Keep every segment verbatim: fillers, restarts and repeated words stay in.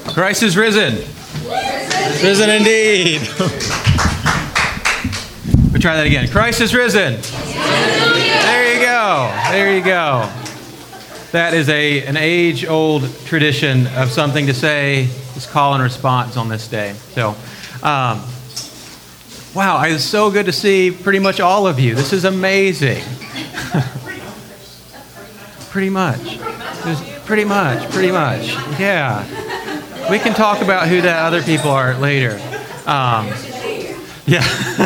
Christ is risen. Risen, risen indeed. We'll try that again. Christ is risen. Hallelujah. There you go. There you go. That is a an age-old tradition of something to say, this call and response on this day. So, um, wow, it's so good to see pretty much all of you. This is amazing. Pretty much. Just pretty much. Pretty much. Yeah. We can talk about who the other people are later. Um, yeah.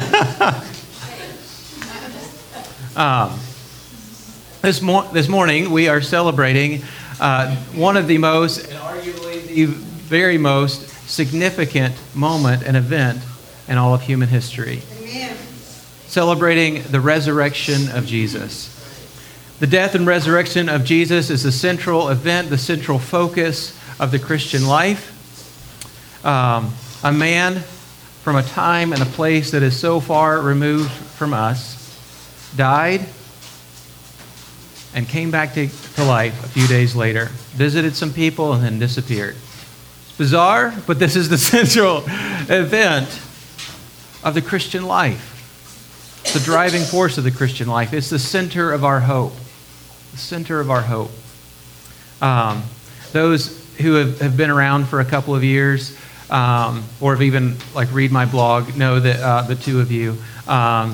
um, this, mor- this morning, we are celebrating uh, one of the most, and arguably the very most significant moment and event in all of human history. Amen. Celebrating the resurrection of Jesus. The death and resurrection of Jesus is the central event, the central focus of the Christian life. Um, a man from a time and a place that is so far removed from us died and came back to, to life a few days later, visited some people, and then disappeared. It's bizarre, but this is the central event of the Christian life. It's the driving force of the Christian life. It's the center of our hope. The center of our hope. Um, those who have, have been around for a couple of years, um, or have even like read my blog, know that uh, the two of you, um,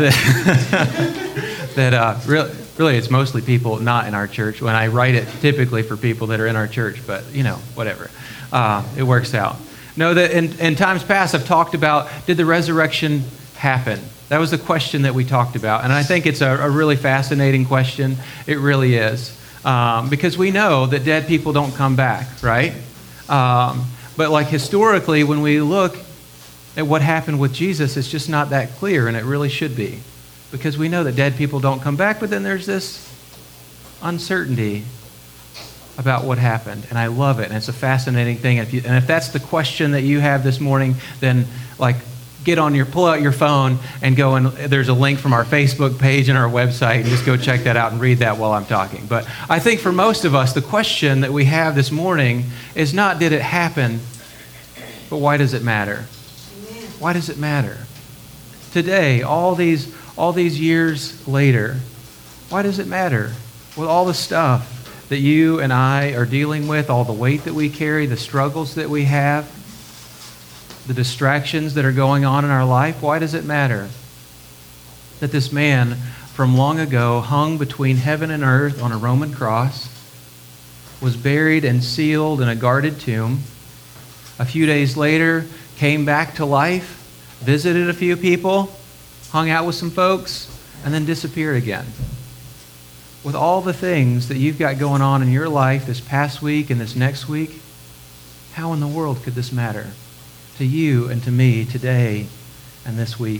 that, that uh, really, really it's mostly people not in our church. When I write it, typically for people that are in our church, but you know, whatever. Uh, it works out. Know that in, in times past I've talked about, did the resurrection happen? That was the question that we talked about. And I think it's a, a really fascinating question. It really is. Um, because we know that dead people don't come back, right? Um, but like historically, when we look at what happened with Jesus, it's just not that clear, and it really should be. Because we know that dead people don't come back, but then there's this uncertainty about what happened. And I love it, and it's a fascinating thing. And if, you, and if that's the question that you have this morning, then like, get on your, pull out your phone and go, and there's a link from our Facebook page and our website, and just go check that out and read that while I'm talking. But I think for most of us, the question that we have this morning is not, did it happen, but why does it matter? Why does it matter? Today, all these, all these years later, why does it matter? With all the stuff that you and I are dealing with, all the weight that we carry, the struggles that we have, the distractions that are going on in our life, why does it matter that this man from long ago hung between heaven and earth on a Roman cross, was buried and sealed in a guarded tomb, a few days later came back to life, visited a few people, hung out with some folks, and then disappeared again? With all the things that you've got going on in your life this past week and this next week, how in the world could this matter to you and to me today and this week?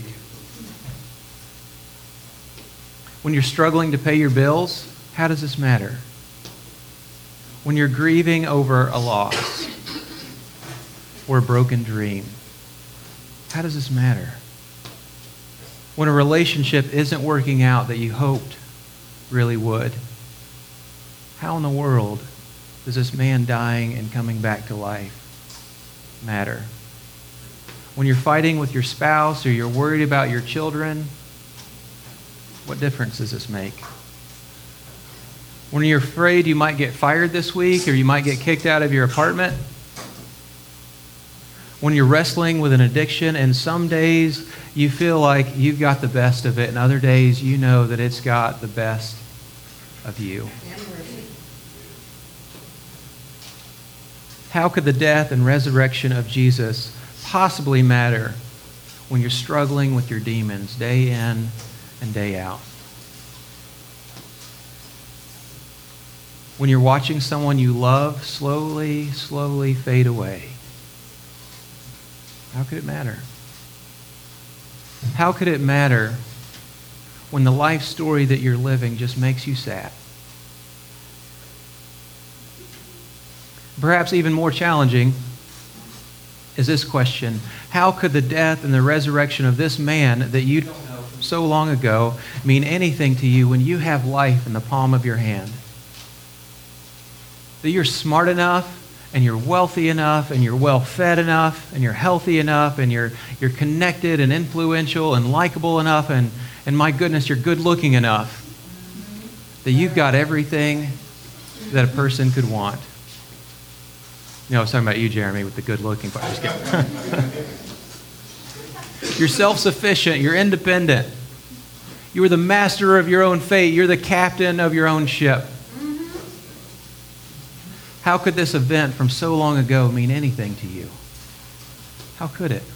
When you're struggling to pay your bills, how does this matter? When you're grieving over a loss or a broken dream, how does this matter? When a relationship isn't working out that you hoped really would, how in the world does this man dying and coming back to life matter? When you're fighting with your spouse or you're worried about your children, what difference does this make? When you're afraid you might get fired this week or you might get kicked out of your apartment? When you're wrestling with an addiction and some days you feel like you've got the best of it and other days you know that it's got the best of you? How could the death and resurrection of Jesus possibly matter when you're struggling with your demons day in and day out? When you're watching someone you love slowly, slowly fade away, how could it matter? How could it matter when the life story that you're living just makes you sad? Perhaps even more challenging is this question: how could the death and the resurrection of this man that you don't know from so long ago mean anything to you when you have life in the palm of your hand? That you're smart enough and you're wealthy enough, and you're well-fed enough, and you're healthy enough, and you're you're connected and influential and likable enough, and, and my goodness, you're good-looking enough, that you've got everything that a person could want. You know, I was talking about you, Jeremy, with the good-looking part. Just kidding. You're self-sufficient. You're independent. You are the master of your own fate. You're the captain of your own ship. How could this event from so long ago mean anything to you? How could it?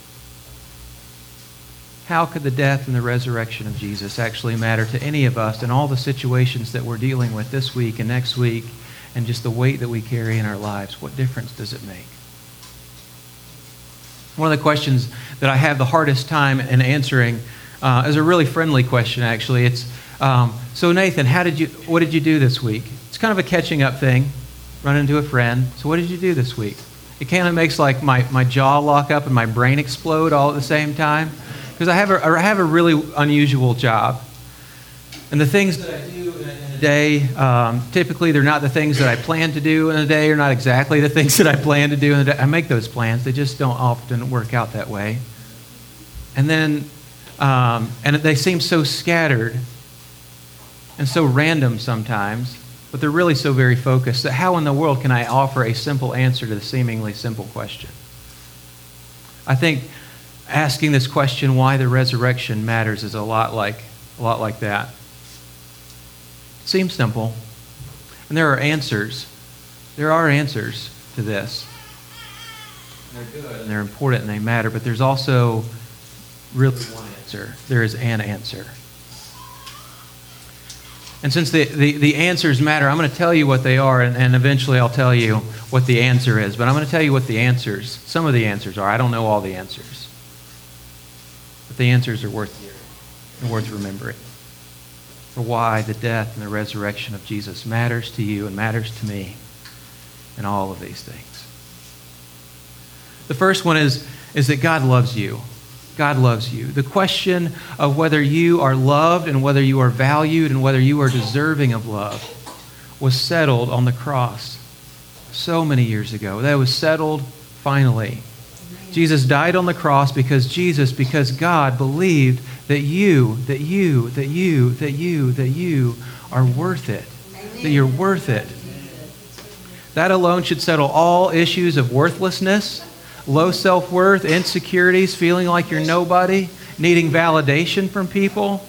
How could the death and the resurrection of Jesus actually matter to any of us in all the situations that we're dealing with this week and next week, and just the weight that we carry in our lives? What difference does it make? One of the questions that I have the hardest time in answering uh, is a really friendly question, actually. It's, um, so Nathan, how did you? what did you do this week? It's kind of a catching up thing. Run into a friend. So what did you do this week? It kind of makes like my, my jaw lock up and my brain explode all at the same time. Because I have a, I have a really unusual job. And the things that I do in a, in a day, um, typically they're not the things that I plan to do in a day, or not exactly the things that I plan to do in a day. I make those plans. They just don't often work out that way. And then, um, and they seem so scattered and so random sometimes, but they're really so very focused that how in the world can I offer a simple answer to the seemingly simple question? I think asking this question, why the resurrection matters, is a lot like a lot like that. It seems simple, and there are answers. There are answers to this. And they're good, and they're important, and they matter, but there's also really one answer. There is an answer. And since the, the, the answers matter, I'm going to tell you what they are, and, and eventually I'll tell you what the answer is. But I'm going to tell you what the answers, some of the answers are. I don't know all the answers. But the answers are worth hearing and worth remembering. For why the death and the resurrection of Jesus matters to you and matters to me, and all of these things. The first one is, is that God loves you. God loves you. The question of whether you are loved and whether you are valued and whether you are deserving of love was settled on the cross so many years ago. That was settled finally. Jesus died on the cross because Jesus, because God believed that you, that you, that you, that you, that you are worth it. That you're worth it. That alone should settle all issues of worthlessness, low self-worth, insecurities, feeling like you're nobody, needing validation from people.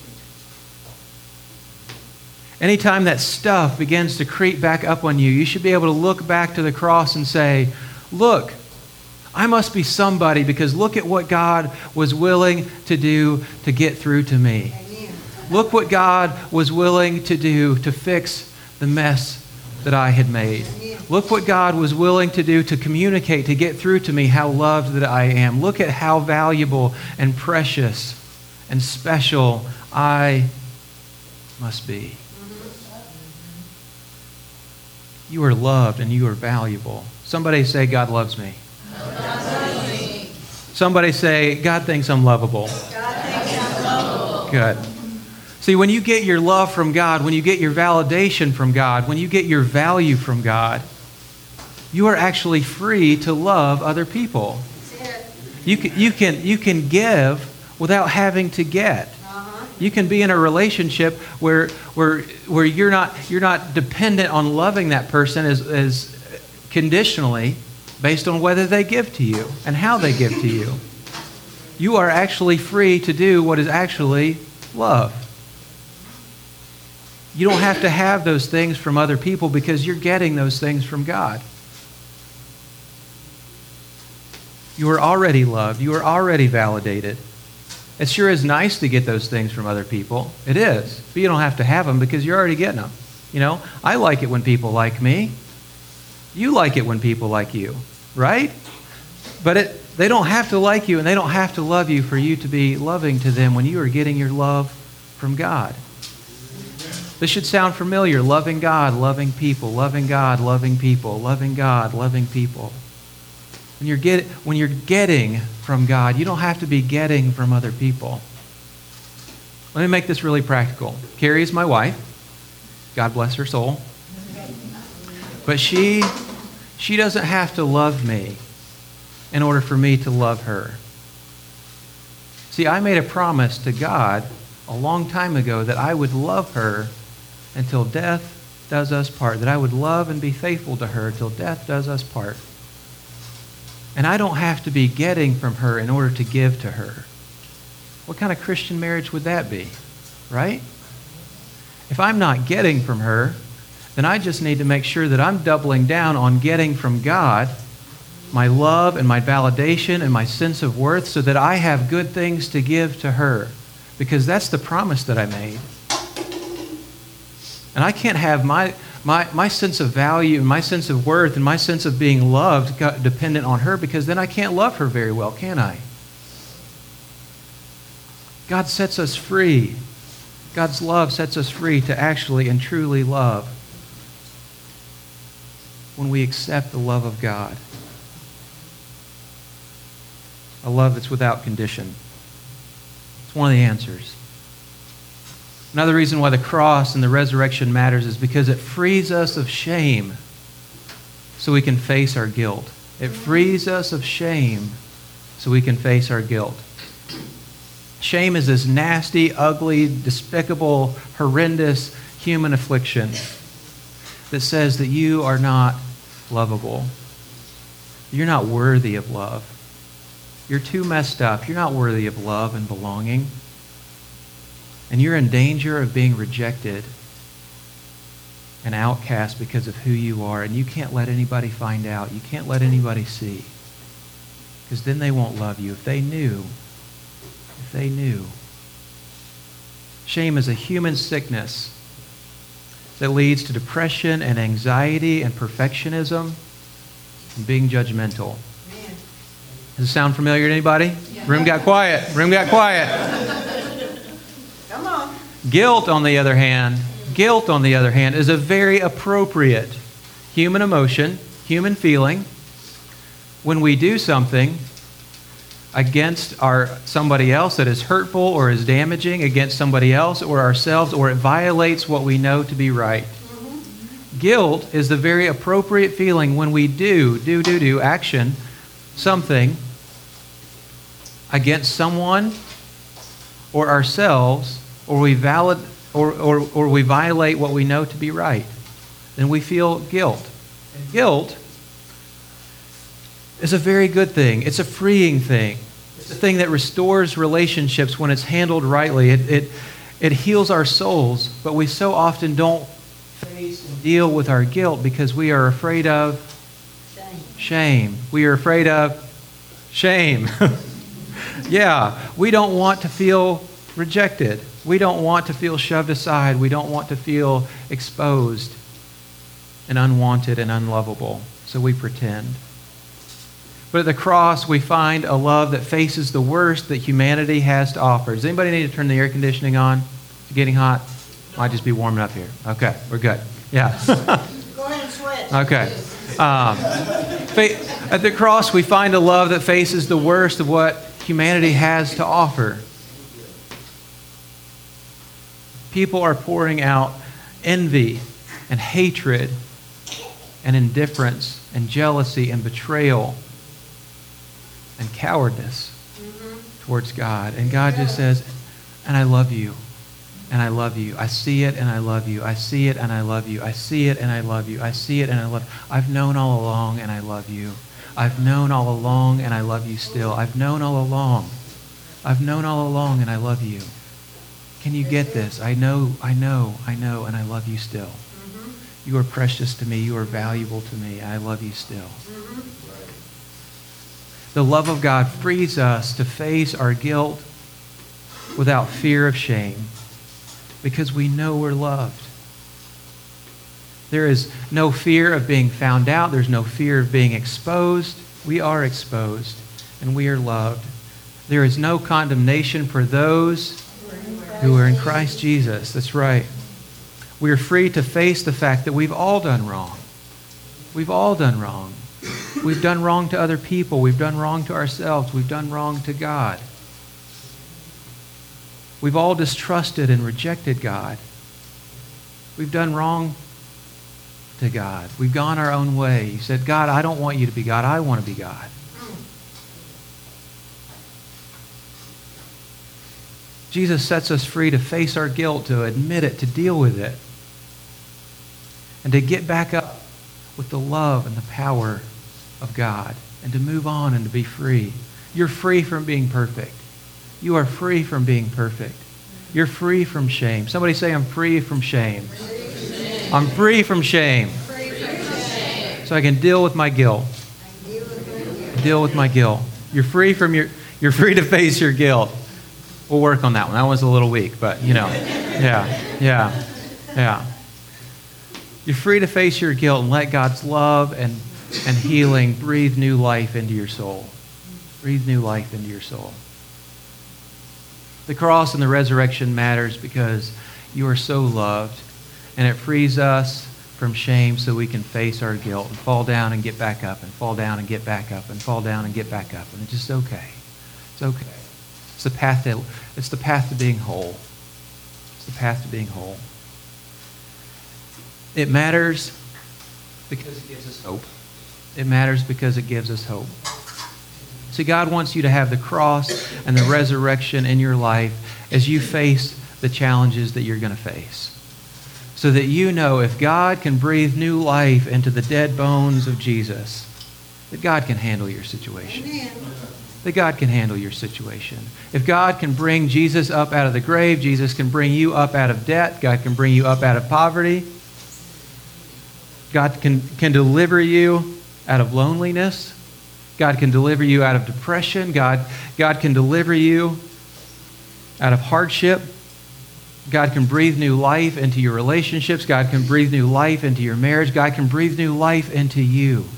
Anytime that stuff begins to creep back up on you, you should be able to look back to the cross and say, look, I must be somebody because look at what God was willing to do to get through to me. Look what God was willing to do to fix the mess that I had made. Look what God was willing to do to communicate, to get through to me how loved that I am. Look at how valuable and precious and special I must be. You are loved and you are valuable. Somebody say, God loves me. God loves me. Somebody say, God thinks I'm lovable. God thinks I'm lovable. Good. See, when you get your love from God, when you get your validation from God, when you get your value from God, you are actually free to love other people. You can, you can, you can give without having to get. Uh-huh. You can be in a relationship where, where, where you're not, you're not dependent on loving that person as, as conditionally based on whether they give to you and how they give to you. You are actually free to do what is actually love. You don't have to have those things from other people because you're getting those things from God. You are already loved. You are already validated. It sure is nice to get those things from other people. It is. But you don't have to have them because you're already getting them. You know, I like it when people like me. You like it when people like you, right? But it, they don't have to like you and they don't have to love you for you to be loving to them when you are getting your love from God. This should sound familiar. Loving God, loving people, loving God, loving people, loving God, loving people. When you're, get, when you're getting from God, you don't have to be getting from other people. Let me make this really practical. Carrie is my wife. God bless her soul. But she, She doesn't have to love me in order for me to love her. See, I made a promise to God a long time ago that I would love her until death does us part, that I would love and be faithful to her till death does us part. And I don't have to be getting from her in order to give to her. What kind of Christian marriage would that be, right? If I'm not getting from her, then I just need to make sure that I'm doubling down on getting from God my love and my validation and my sense of worth so that I have good things to give to her. Because that's the promise that I made. And I can't have my, my, my sense of value and my sense of worth and my sense of being loved dependent on her, because then I can't love her very well, can I? God sets us free. God's love sets us free to actually and truly love when we accept the love of God. A love that's without condition. It's one of the answers. Another reason why the cross and the resurrection matters is because it frees us of shame so we can face our guilt. It frees us of shame so we can face our guilt. Shame is this nasty, ugly, despicable, horrendous human affliction that says that you are not lovable. You're not worthy of love. You're too messed up. You're not worthy of love and belonging. And you're in danger of being rejected and outcast because of who you are. And you can't let anybody find out. You can't let anybody see. Because then they won't love you. If they knew, if they knew. Shame is a human sickness that leads to depression and anxiety and perfectionism and being judgmental. Does it sound familiar to anybody? Yeah. Room got quiet. Room got quiet. Come on. Guilt, on the other hand, guilt, on the other hand, is a very appropriate human emotion, human feeling, when we do something against our somebody else that is hurtful or is damaging against somebody else or ourselves, or it violates what we know to be right. Mm-hmm. Guilt is the very appropriate feeling when we do, do, do, do, action, something against someone or ourselves, or we valid or, or, or we violate what we know to be right. Then we feel guilt. And guilt is a very good thing. It's a freeing thing. It's a thing that restores relationships when it's handled rightly. It, it, it heals our souls, but we so often don't face and deal with our guilt because we are afraid of shame. Shame. We are afraid of shame. Yeah, we don't want to feel rejected. We don't want to feel shoved aside. We don't want to feel exposed and unwanted and unlovable. So we pretend. But at the cross, we find a love that faces the worst that humanity has to offer. Does anybody need to turn the air conditioning on? Is it getting hot? Might just be warming up here. Okay, we're good. Yeah. Go ahead and switch. Okay. Um, at the cross, we find a love that faces the worst of what humanity has to offer. People are pouring out envy and hatred and indifference and jealousy and betrayal and cowardness mm-hmm. towards God. And God just says, and I love you. And I love you. I see it and I love you. I see it and I love you. I see it and I love you. I see it and I love you. I've known all along and I love you. I've known all along and I love you still. I've known all along. I've known all along and I love you. Can you get this? I know, I know, I know, and I love you still. Mm-hmm. You are precious to me. You are valuable to me. I love you still. Mm-hmm. The love of God frees us to face our guilt without fear of shame because we know we're loved. There is no fear of being found out. There's no fear of being exposed. We are exposed, and we are loved. There is no condemnation for those who are in Christ Jesus. That's right. We are free to face the fact that we've all done wrong. We've all done wrong. We've done wrong to other people. We've done wrong to ourselves. We've done wrong to God. We've all distrusted and rejected God. We've done wrong to God. We've gone our own way. You said, God, I don't want you to be God. I want to be God. Jesus sets us free to face our guilt, to admit it, to deal with it, and to get back up with the love and the power of God, and to move on and to be free. You're free from being perfect. You are free from being perfect. You're free from shame. Somebody say, I'm free from shame. Free I'm free from shame. Free from shame. So I can deal with my guilt. Deal with my guilt. You're free from your, you're free to face your guilt. We'll work on that one. That one's a little weak, but you know. Yeah, yeah, yeah. You're free to face your guilt and let God's love and, and healing breathe new life into your soul. Breathe new life into your soul. The cross and the resurrection matters because you are so loved, and it frees us from shame so we can face our guilt and fall down and get back up and fall down and get back up and fall down and get back up. And it's just okay. It's okay. It's the path to, it's the path to being whole. It's the path to being whole. It matters because it gives us hope. It matters because it gives us hope. See, God wants you to have the cross and the resurrection in your life as you face the challenges that you're going to face. So that you know if God can breathe new life into the dead bones of Jesus, that God can handle your situation. Amen. That God can handle your situation. If God can bring Jesus up out of the grave, Jesus can bring you up out of debt, God can bring you up out of poverty, God can, can deliver you out of loneliness, God can deliver you out of depression, God, God can deliver you out of hardship, God can breathe new life into your relationships, God can breathe new life into your marriage, God can breathe new life into you.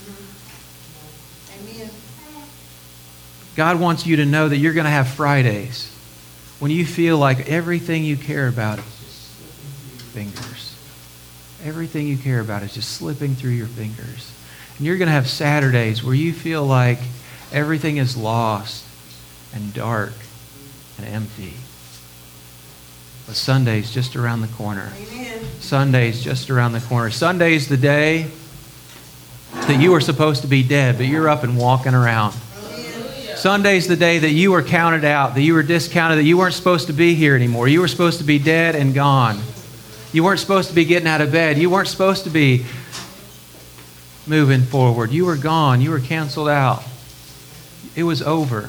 God wants you to know that you're going to have Fridays when you feel like everything you care about is just slipping through your fingers. Everything you care about is just slipping through your fingers. And you're going to have Saturdays where you feel like everything is lost and dark and empty. But Sunday's just around the corner. Amen. Sunday's just around the corner. Sunday's the day that you were supposed to be dead, but you're up and walking around. Sunday's the day that you were counted out, that you were discounted, that you weren't supposed to be here anymore. You were supposed to be dead and gone. You weren't supposed to be getting out of bed. You weren't supposed to be moving forward. You were gone. You were canceled out. It was over.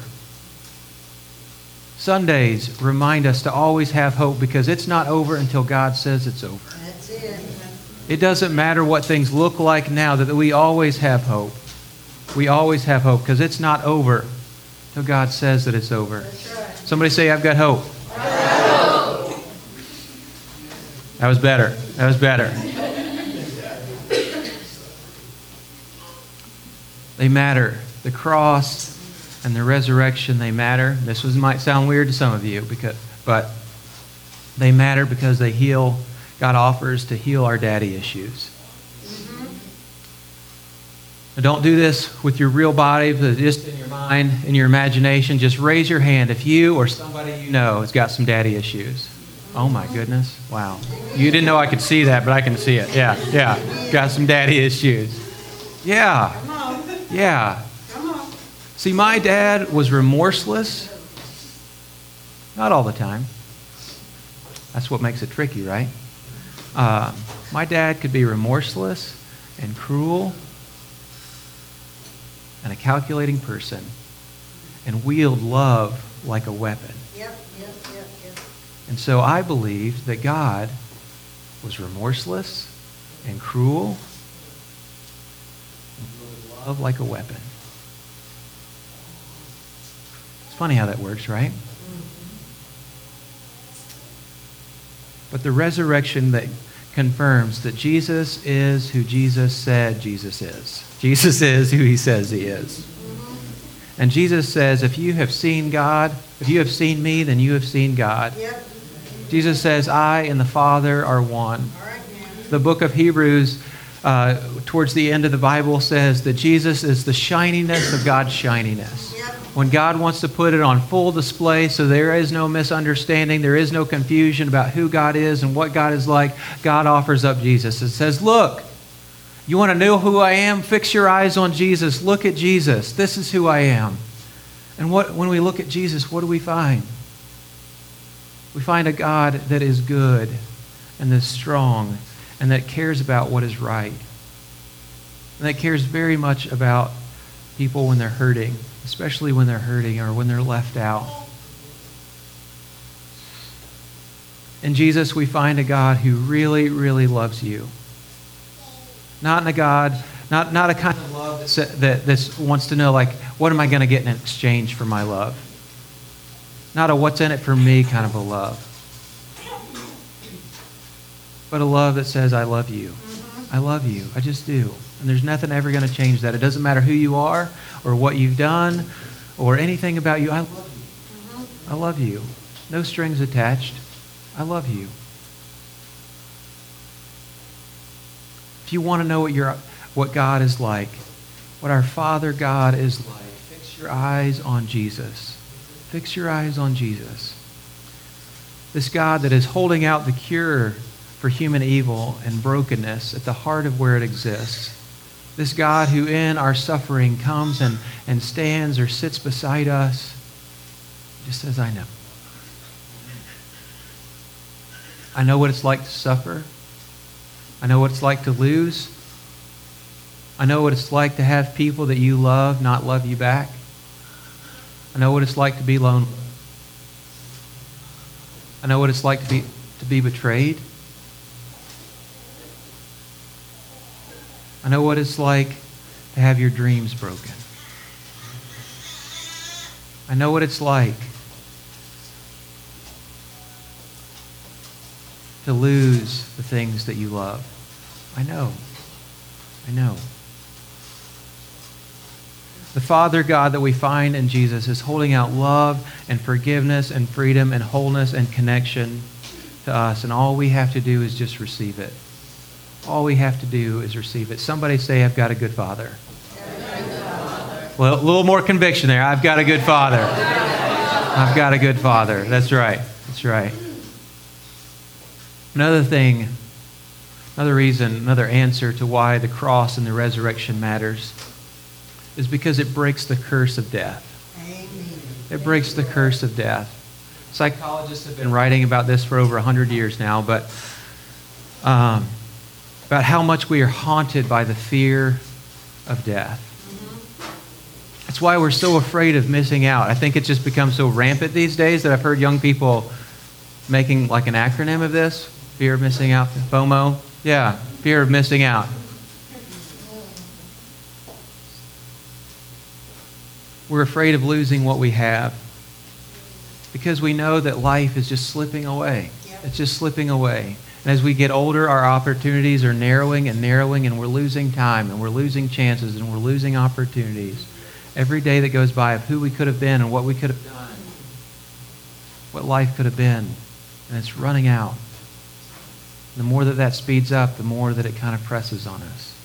Sundays remind us to always have hope because it's not over until God says it's over. That's it. It doesn't matter what things look like now, that we always have hope. We always have hope because it's not over until God says that it's over. That's right. Somebody say, I've got hope. Hope. That was better. That was better. They matter. The cross and the resurrection, they matter. This was, might sound weird to some of you, because, but they matter because they heal. God offers to heal our daddy issues. Now, don't do this with your real body, but just in your mind, in your imagination. Just raise your hand if you or somebody you know has got some daddy issues. Oh my goodness. Wow. You didn't know I could see that, but I can see it. Yeah, yeah. Got some daddy issues. Yeah. Come on. Yeah. Come on. See, my dad was remorseless. Not all the time. That's what makes it tricky, right? Uh, my dad could be remorseless and cruel and a calculating person and wield love like a weapon. Yep, yep, yep, yep. And so I believed that God was remorseless and cruel and wielded love like a weapon. It's funny how that works, right? But the resurrection that confirms that Jesus is who Jesus said Jesus is. Jesus is who he says he is. And Jesus says, if you have seen God, if you have seen me, then you have seen God. Yep. Jesus says, I and the Father are one. All right, man. The book of Hebrews, uh, towards the end of the Bible, says that Jesus is the shininess of God's shininess. Yep. When God wants to put it on full display so there is no misunderstanding, there is no confusion about who God is and what God is like, God offers up Jesus. It says, look, You want to know who I am? Fix your eyes on Jesus. Look at Jesus. This is who I am. And what, when we look at Jesus, what do we find? We find a God that is good and that's strong and that cares about what is right. And that cares very much about people when they're hurting, especially when they're hurting or when they're left out. In Jesus, we find a God who really, really loves you. Not in a God, not, not a kind of love that's, that that's wants to know, like, what am I going to get in exchange for my love? Not a what's in it for me kind of a love. But a love that says, I love you. I love you. I just do. And there's nothing ever going to change that. It doesn't matter who you are or what you've done or anything about you. I love you. I love you. No strings attached. I love you. If you want to know what, your, what God is like, what our Father God is like, fix your eyes on Jesus. Fix your eyes on Jesus. This God that is holding out the cure for human evil and brokenness at the heart of where it exists. This God who in our suffering comes and, and stands or sits beside us, just says, I know. I know what it's like to suffer. I know what it's like to lose. I know what it's like to have people that you love not love you back. I know what it's like to be lonely. I know what it's like to be, to be betrayed. I know what it's like to have your dreams broken. I know what it's like to lose the things that you love. I know. I know. The Father God that we find in Jesus is holding out love and forgiveness and freedom and wholeness and connection to us. And all we have to do is just receive it. All we have to do is receive it. Somebody say, I've got a good Father. Well, a little more conviction there. I've got a good Father. I've got a good Father. That's right. That's right. Another thing, another reason, another answer to why the cross and the resurrection matters is because it breaks the curse of death. It breaks the curse of death. Psychologists have been writing about this for over one hundred years now, but um, about how much we are haunted by the fear of death. That's why we're so afraid of missing out. I think it's just become so rampant these days that I've heard young people making like an acronym of this. Fear of missing out. FOMO. Yeah, fear of missing out. We're afraid of losing what we have because we know that life is just slipping away. It's just slipping away. And as we get older, our opportunities are narrowing and narrowing, and we're losing time, and we're losing chances, and we're losing opportunities. Every day that goes by of who we could have been and what we could have done, what life could have been, and it's running out. The more that that speeds up, the more that it kind of presses on us.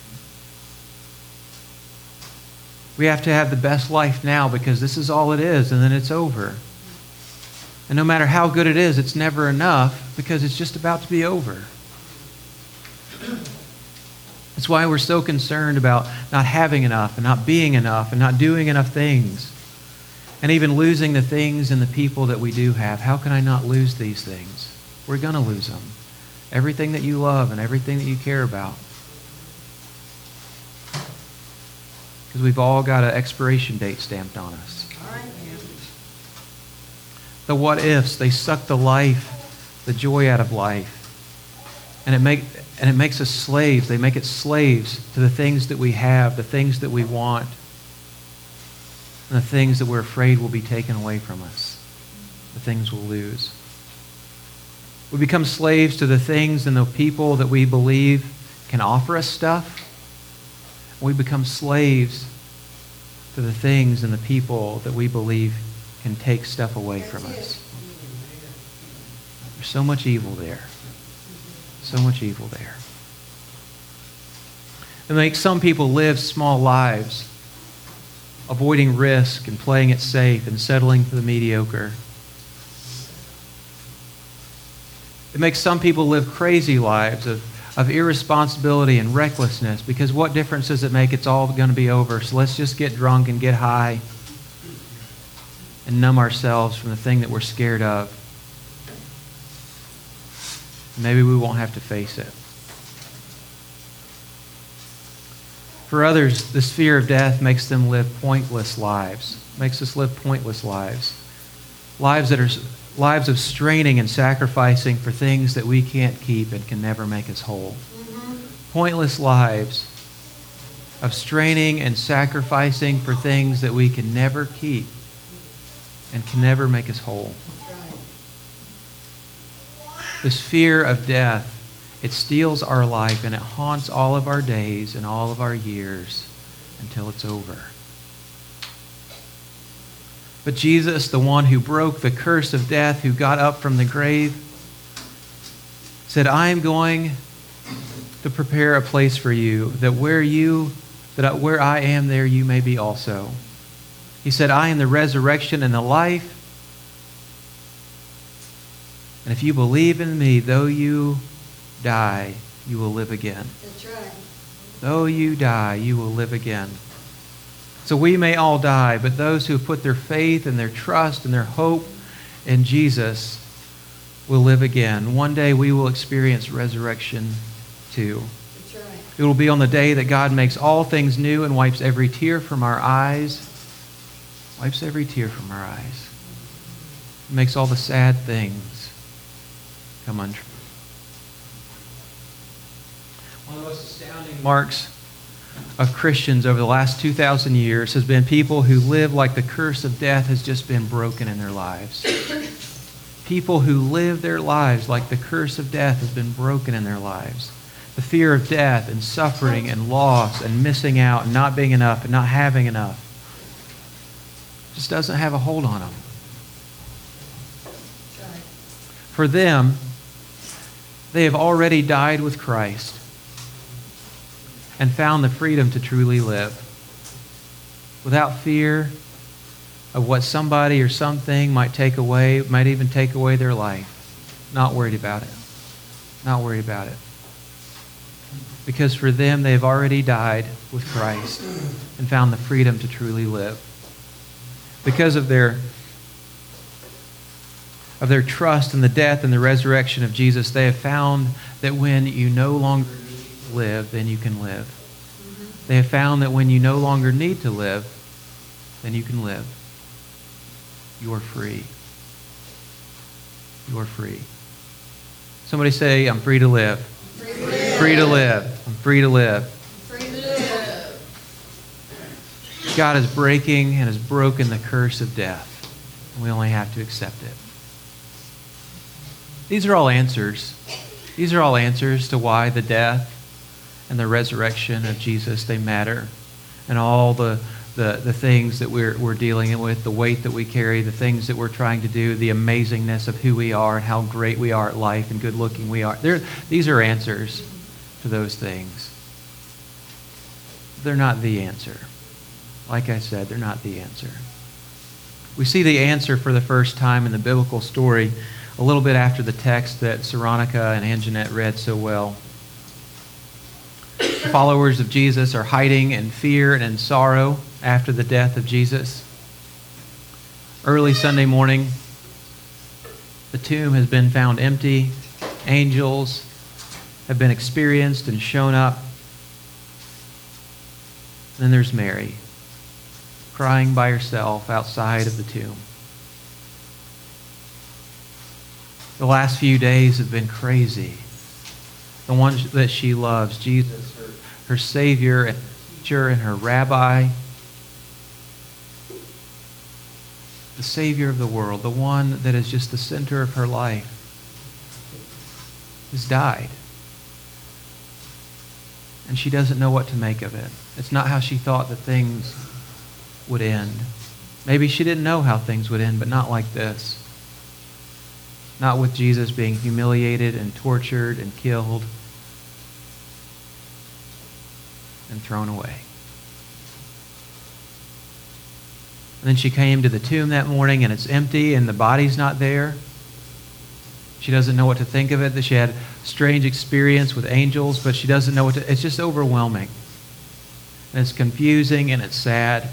We have to have the best life now because this is all it is, and then it's over. And no matter how good it is, it's never enough because it's just about to be over. That's why we're so concerned about not having enough and not being enough and not doing enough things. And even losing the things and the people that we do have. How can I not lose these things? We're going to lose them. Everything that you love and everything that you care about. Because we've all got an expiration date stamped on us. The what ifs, they suck the life, the joy out of life. And it make and it makes us slaves. They make it slaves to the things that we have, the things that we want, and the things that we're afraid will be taken away from us, the things we'll lose. We become slaves to the things and the people that we believe can offer us stuff. We become slaves to the things and the people that we believe can take stuff away from us. There's so much evil there. So much evil there. It makes some people live small lives, avoiding risk and playing it safe and settling for the mediocre. It makes some people live crazy lives of, of irresponsibility and recklessness, because what difference does it make? It's all going to be over. So let's just get drunk and get high and numb ourselves from the thing that we're scared of. Maybe we won't have to face it. For others, this fear of death makes them live pointless lives, makes us live pointless lives. Lives that are lives of straining and sacrificing for things that we can't keep and can never make us whole. Mm-hmm. Pointless lives of straining and sacrificing for things that we can never keep and can never make us whole. This fear of death, it steals our life and it haunts all of our days and all of our years until it's over. But Jesus, the one who broke the curse of death, who got up from the grave, said, I am going to prepare a place for you, that where you, that where I am, there you may be also. He said, I am the resurrection and the life. And if you believe in me, though you die, you will live again. That's right. Though you die, you will live again. So we may all die, but those who have put their faith and their trust and their hope in Jesus will live again. One day we will experience resurrection too. That's right. It will be on the day that God makes all things new and wipes every tear from our eyes. Wipes every tear from our eyes. Makes all the sad things come untrue. One of the most astounding marks of Christians over the last two thousand years has been people who live like the curse of death has just been broken in their lives. People who live their lives like the curse of death has been broken in their lives. The fear of death and suffering and loss and missing out and not being enough and not having enough just doesn't have a hold on them. For them, they have already died with Christ and found the freedom to truly live without fear of what somebody or something might take away, might even take away their life. Not worried about it. Not worried about it. Because for them, they've already died with Christ and found the freedom to truly live. Because of their of their trust in the death and the resurrection of Jesus, they have found that when you no longer live, then you can live. Mm-hmm. They have found that when you no longer need to live, then you can live. You are free. You are free. Somebody say, I'm free to live. Free to live. Free to live. I'm free to live. Free to live. God is breaking and has broken the curse of death. And we only have to accept it. These are all answers. These are all answers to why the death and the resurrection of Jesus, they matter. And all the, the, the things that we're, we're dealing with, the weight that we carry, the things that we're trying to do, the amazingness of who we are and how great we are at life and good looking we are. They're, these are answers to those things. They're not the answer. Like I said, they're not the answer. We see the answer for the first time in the biblical story a little bit after the text that Saronica and Anjanette read so well. The followers of Jesus are hiding in fear and in sorrow after the death of Jesus. Early Sunday morning, the tomb has been found empty. Angels have been experienced and shown up. And then there's Mary, crying by herself outside of the tomb. The last few days have been crazy. The one that she loves, Jesus, her, her Savior and teacher and her Rabbi, the Savior of the world, the one that is just the center of her life, has died. And she doesn't know what to make of it. It's not how she thought that things would end. Maybe she didn't know how things would end, but not like this. Not with Jesus being humiliated and tortured and killed and thrown away. And then she came to the tomb that morning and it's empty and the body's not there. She doesn't know what to think of it, that she had a strange experience with angels, but she doesn't know what to, it's just overwhelming. And it's confusing and it's sad.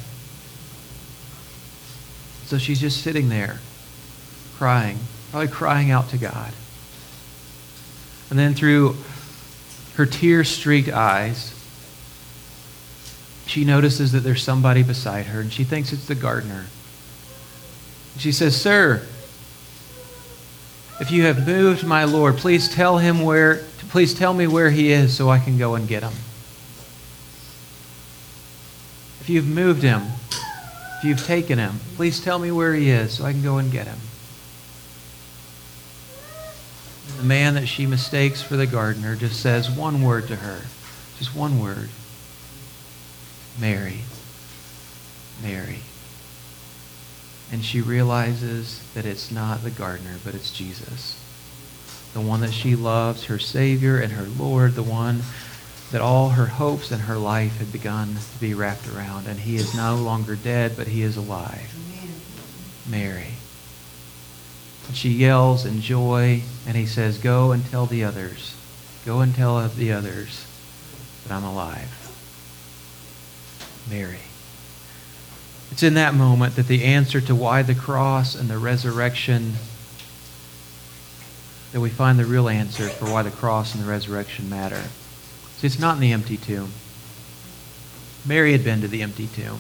So she's just sitting there, crying, probably crying out to God. And then through her tear-streaked eyes, she notices that there's somebody beside her, and she thinks it's the gardener. She says, "Sir, if you have moved my Lord, please tell him where, please tell me where he is so I can go and get him. If you've moved him, if you've taken him, please tell me where he is so I can go and get him." And the man that she mistakes for the gardener just says one word to her, just one word. "Mary, Mary." And she realizes that it's not the gardener, but it's Jesus. The one that she loves, her Savior and her Lord, the one that all her hopes and her life had begun to be wrapped around. And he is no longer dead, but he is alive. Amen. Mary. And she yells in joy, and he says, "Go and tell the others. Go and tell the others that I'm alive." Mary. It's in that moment that the answer to why the cross and the resurrection, that we find the real answer for why the cross and the resurrection matter. See, it's not in the empty tomb. Mary had been to the empty tomb.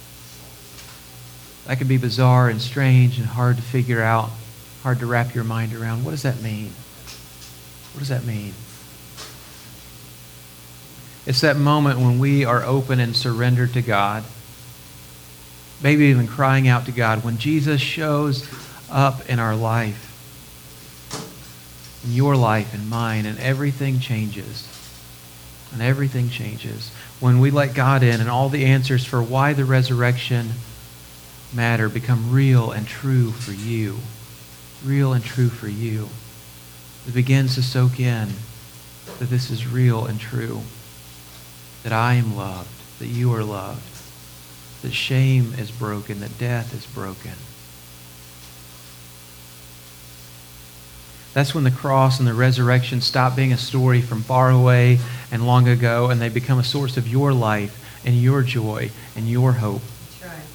That can be bizarre and strange and hard to figure out, hard to wrap your mind around. What does that mean? What does that mean? It's that moment when we are open and surrendered to God, maybe even crying out to God, when Jesus shows up in our life, in your life and mine, and everything changes. And everything changes. When we let God in, and all the answers for why the resurrection matter become real and true for you. Real and true for you. It begins to soak in that this is real and true. That I am loved. That you are loved. That shame is broken. That death is broken. That's when the cross and the resurrection stop being a story from far away and long ago, and they become a source of your life and your joy and your hope. That's right.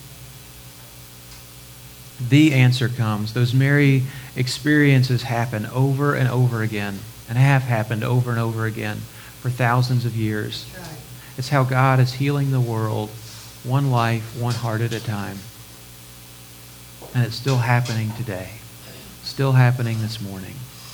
The answer comes. Those Mary experiences happen over and over again, and have happened over and over again for thousands of years. That's right. It's how God is healing the world, one life, one heart at a time. And it's still happening today. Still happening this morning.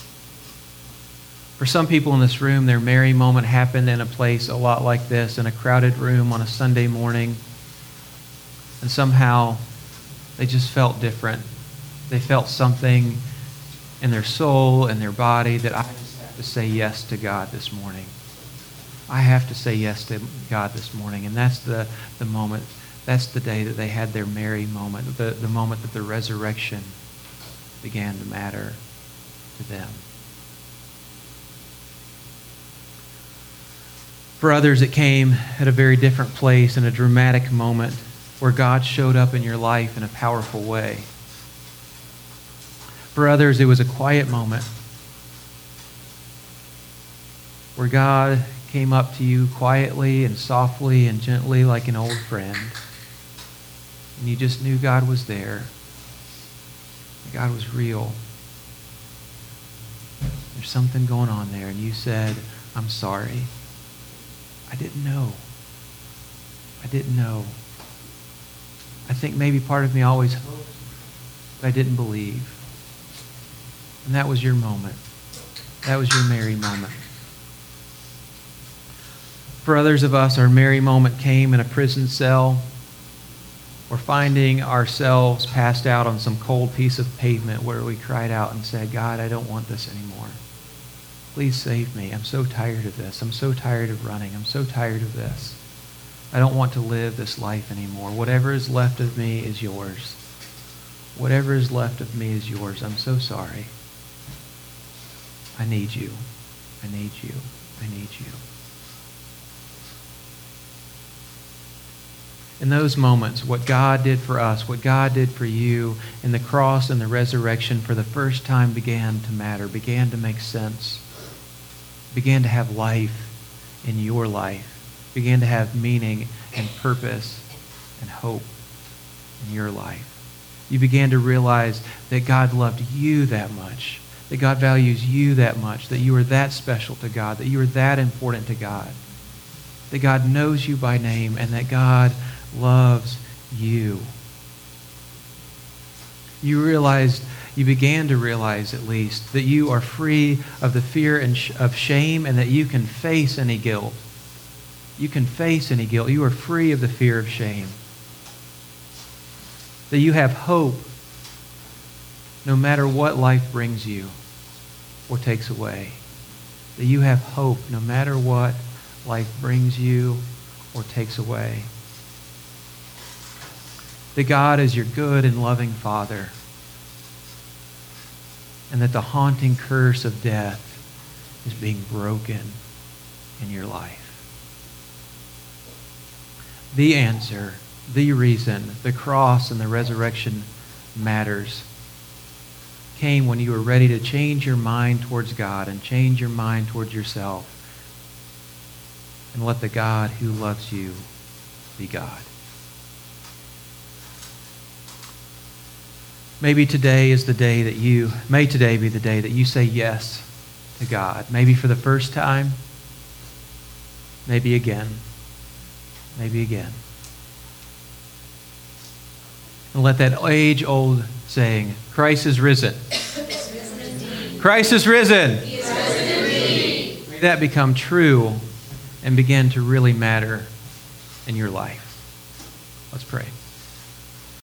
For some people in this room, their Mary moment happened in a place a lot like this, in a crowded room on a Sunday morning. And somehow they just felt different. They felt something in their soul and their body that I just have to say yes to God this morning. I have to say yes to God this morning. And that's the, the moment, that's the day that they had their Mary moment, the, the moment that the resurrection began to matter to them. For others, it came at a very different place, in a dramatic moment where God showed up in your life in a powerful way. For others, it was a quiet moment where God came up to you quietly and softly and gently like an old friend. And you just knew God was there. God was real. There's something going on there. And you said, "I'm sorry. I didn't know. I didn't know. I think maybe part of me always hoped, but I didn't believe." And that was your moment. That was your Mary moment. For others of us, our Mary moment came in a prison cell, or finding ourselves passed out on some cold piece of pavement where we cried out and said, "God, I don't want this anymore. Please save me. I'm so tired of this. I'm so tired of running. I'm so tired of this. I don't want to live this life anymore. Whatever is left of me is yours. Whatever is left of me is yours. I'm so sorry. I need you. I need you. I need you." In those moments, what God did for us, what God did for you in the cross and the resurrection for the first time began to matter, began to make sense, began to have life in your life, began to have meaning and purpose and hope in your life. You began to realize that God loved you that much, that God values you that much, that you are that special to God, that you are that important to God, that God knows you by name, and that God loves you. You realized, you began to realize at least, that you are free of the fear and sh- of shame, and that you can face any guilt. You can face any guilt. You are free of the fear of shame. That you have hope no matter what life brings you or takes away. That you have hope no matter what life brings you or takes away. That God is your good and loving Father. And that the haunting curse of death is being broken in your life. The answer, the reason, the cross and the resurrection matters came when you were ready to change your mind towards God and change your mind towards yourself and let the God who loves you be God. Maybe today is the day that you, may today be the day that you say yes to God. Maybe for the first time, maybe again, maybe again. And let that age-old saying, Christ is risen. Christ is risen. He is risen indeed. May that become true and begin to really matter in your life. Let's pray.